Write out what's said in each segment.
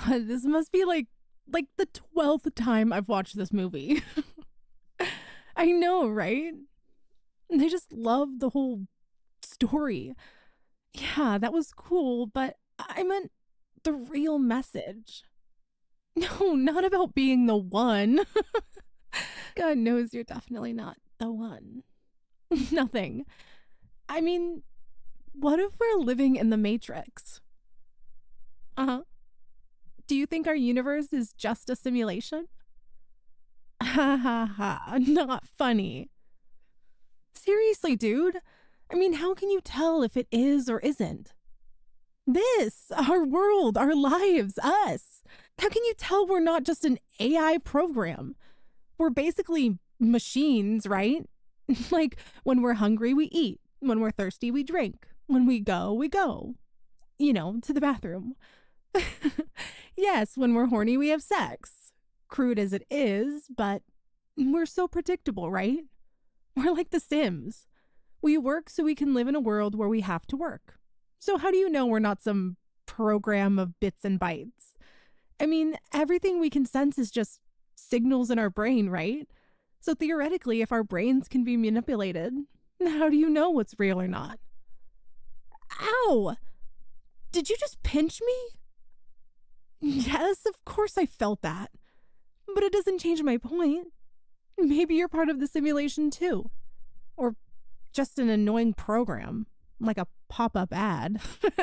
God, this must be like the 12th time I've watched this movie. I know, right? They just love the whole story. Yeah, that was cool, but I meant the real message. No, not about being the one. God knows you're definitely not the one. Nothing. I mean, what if we're living in the Matrix? Uh huh. Do you think our universe is just a simulation? Ha ha ha. Not funny. Seriously, dude. I mean, how can you tell if it is or isn't? This, our world, our lives, us. How can you tell we're not just an AI program? We're basically machines, right? Like when we're hungry, we eat. When we're thirsty, we drink. When we go, we go. To the bathroom. Yes, when we're horny, we have sex. Crude as it is, but we're so predictable, right? We're like The Sims. We work so we can live in a world where we have to work. So, how do you know we're not some program of bits and bytes? I mean, everything we can sense is just signals in our brain, right? So, theoretically, if our brains can be manipulated, how do you know what's real or not? Ow! Did you just pinch me? Yes, of course I felt that. But it doesn't change my point. Maybe you're part of the simulation too. Or just an annoying program, like a pop up ad.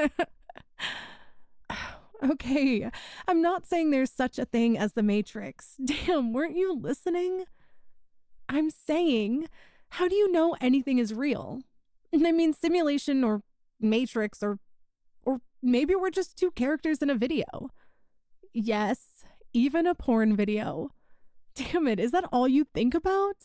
Okay, I'm not saying there's such a thing as the Matrix. Damn, weren't you listening? I'm saying, how do you know anything is real? I mean, simulation or Matrix or maybe we're just two characters in a video. Yes, even a porn video. Damn it, is that all you think about?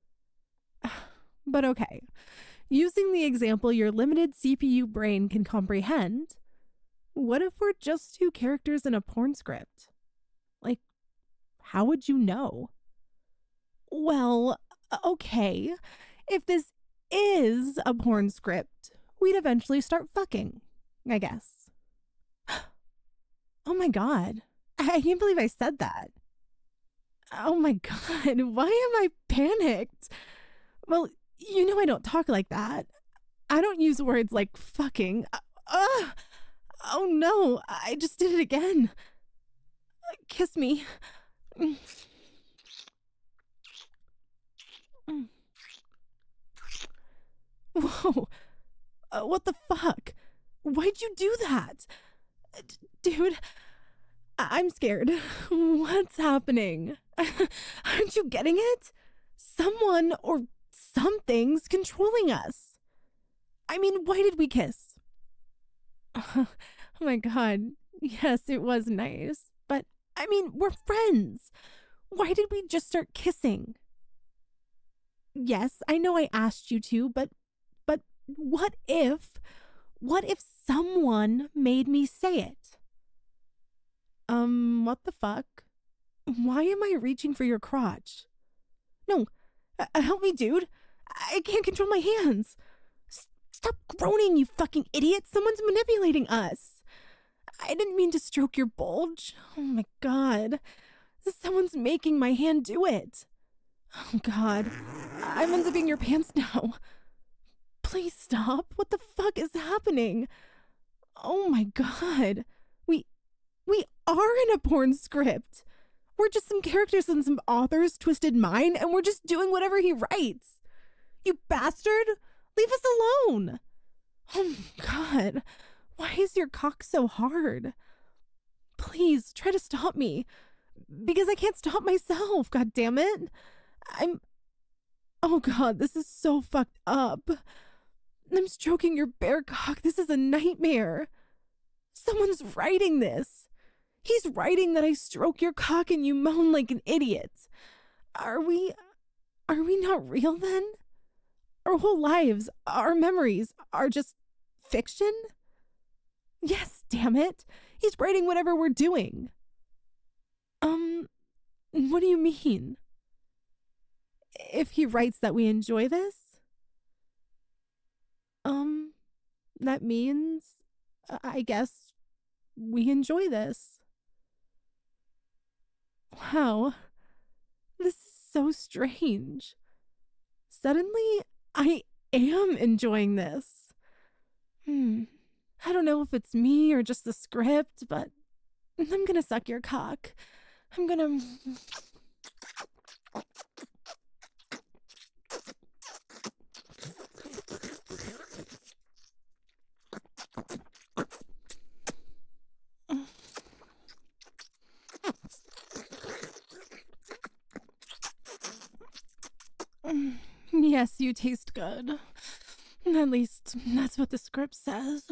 But okay, using the example your limited CPU brain can comprehend, what if we're just two characters in a porn script? Like, how would you know? Well, okay, if this is a porn script, we'd eventually start fucking, I guess. Oh my god, I can't believe I said that. Oh my god, why am I panicked? Well, I don't talk like that. I don't use words like fucking. Oh no, I just did it again. Kiss me. Mm, mm. Whoa, what the fuck? Why'd you do that? Dude, I'm scared. What's happening? Aren't you getting it? Someone or something's controlling us. I mean, why did we kiss? Oh my god. Yes, it was nice. But I mean, we're friends. Why did we just start kissing? Yes, I know I asked you to, but what if someone made me say it? What the fuck? Why am I reaching for your crotch? No, help me, dude. I can't control my hands. Stop groaning, you fucking idiot. Someone's manipulating us. I didn't mean to stroke your bulge. Oh my god. Someone's making my hand do it. Oh god. I'm unzipping your pants now. Please stop. What the fuck is happening? Oh my god. We we are in a porn script. We're just some characters in some author's twisted mind and we're just doing whatever he writes. You bastard! Leave us alone! Oh my god. Why is your cock so hard? Please try to stop me. Because I can't stop myself, god damn it. I'm. Oh god, this is so fucked up. I'm stroking your bare cock. This is a nightmare. Someone's writing this. He's writing that I stroke your cock and you moan like an idiot. Are we. Are we not real then? Our whole lives, our memories, are just fiction? Yes, damn it. He's writing whatever we're doing. Um, what do you mean? If he writes that we enjoy this? Um, that means, I guess, we enjoy this. Wow, this is so strange. Suddenly, I am enjoying this. Hmm. I don't know if it's me or just the script, but I'm gonna suck your cock. I'm gonna. Yes, you taste good. At least that's what the script says.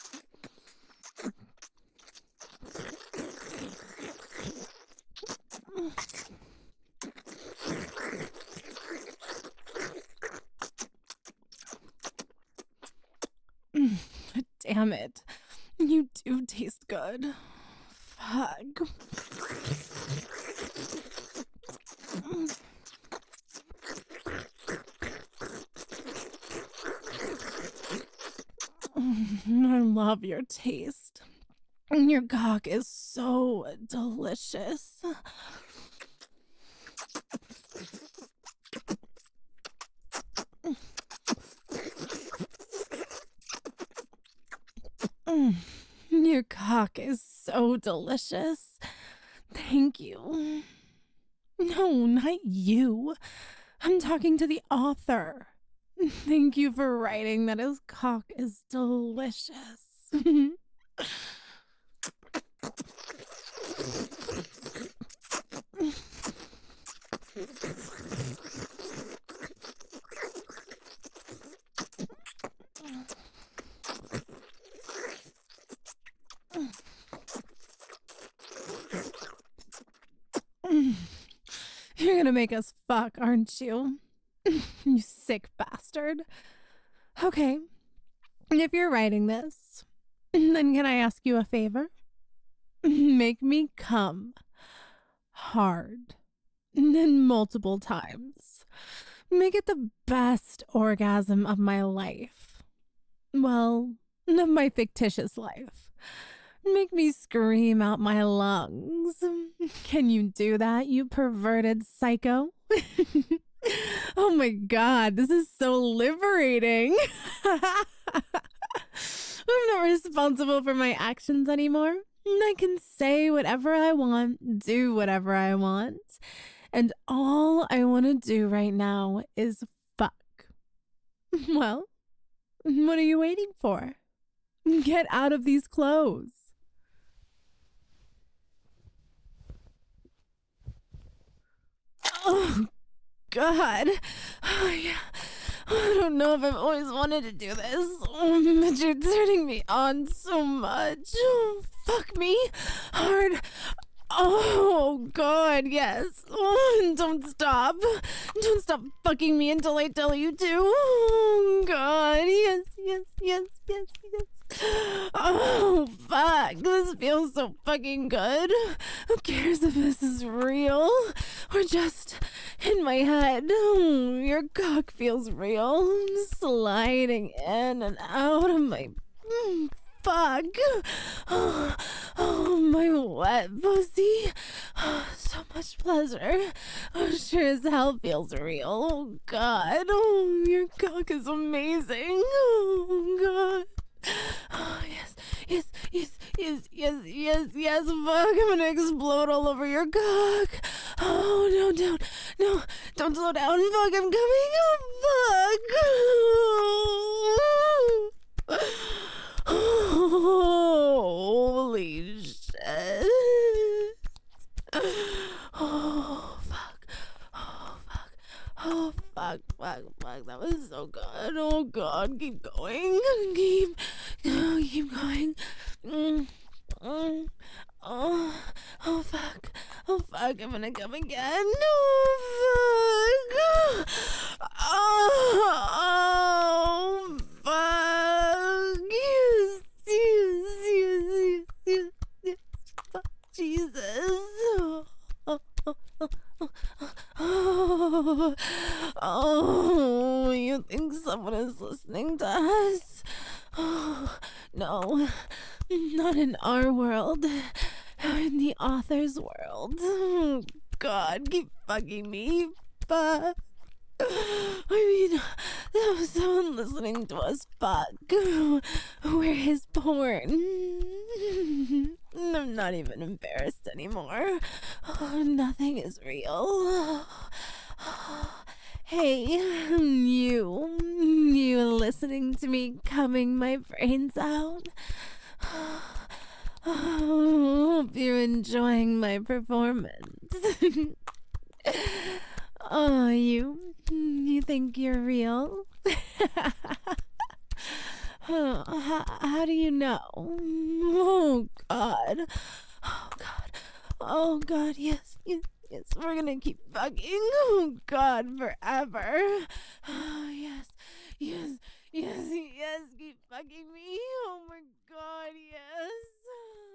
Damn it. You do taste good. Fuck. I love your taste. Your cock is so delicious. Your cock is so delicious. Thank you. No, not you. I'm talking to the author. Thank you for writing that his cock is delicious. You're gonna make us fuck, aren't you? You sick bastard. Okay, if you're writing this, then can I ask you a favor? Make me come hard, and then multiple times. Make it the best orgasm of my life. Well, of my fictitious life. Make me scream out my lungs. Can you do that, you perverted psycho? Oh my god, this is so liberating. I'm not responsible for my actions anymore. I can say whatever I want, do whatever I want. And all I want to do right now is fuck. Well, what are you waiting for? Get out of these clothes. Oh, God. Oh, yeah. I don't know if I've always wanted to do this, but you're turning me on so much. Oh, fuck me hard. Oh, God, yes. Oh, don't stop. Don't stop fucking me until I tell you to. Oh, God. Yes, yes, yes, yes, yes. Oh, fuck. This feels so fucking good. Who cares if this is real or just in my head? Oh, your cock feels real. Sliding in and out of my fuck. Oh, my wet pussy. Oh, so much pleasure. Oh, sure as hell feels real. Oh, God. Oh, your cock is amazing. Oh, God. Oh, yes, yes, yes, yes, yes, yes, yes. Fuck, I'm gonna explode all over your cock. Oh, no, don't slow down. Fuck, I'm coming. Oh, fuck. Holy shit. Oh, fuck. Oh, fuck. Oh, fuck, fuck, fuck. That was so good. Oh, God. Keep going. Keep going. Oh, oh, fuck. Oh, fuck. I'm gonna come again. Oh, fuck. Oh, fuck. Yes, yes, yes, yes, yes, yes. Fuck, Jesus. Oh, oh, oh, oh, oh, oh, you think someone is listening to us? Oh, no, not in our world. In the the author's world. Oh, God, keep bugging me. But I mean, there was someone listening to us fuck. We're his porn. I'm not even embarrassed anymore. Oh, nothing is real. Hey, you listening to me cumming my brains out? Hope you're enjoying my performance. Oh, you think you're real? How do you know? Oh God. Oh God. Oh God, yes, we're gonna keep fucking. Oh God, forever. Oh yes, keep fucking me. Oh my God, yes.